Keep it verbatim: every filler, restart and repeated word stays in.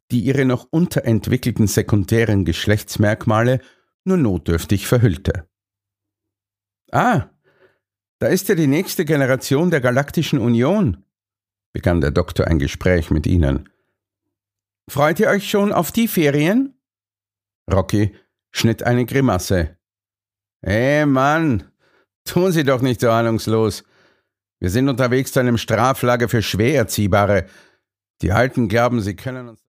die ihre noch unterentwickelten sekundären Geschlechtsmerkmale nur notdürftig verhüllte. »Ah, da ist ja die nächste Generation der Galaktischen Union«, begann der Doktor ein Gespräch mit ihnen. »Freut ihr euch schon auf die Ferien?« Rocky schnitt eine Grimasse. »Hey Mann, tun Sie doch nicht so ahnungslos. Wir sind unterwegs zu einem Straflager für Schwererziehbare. Die Alten glauben, sie können uns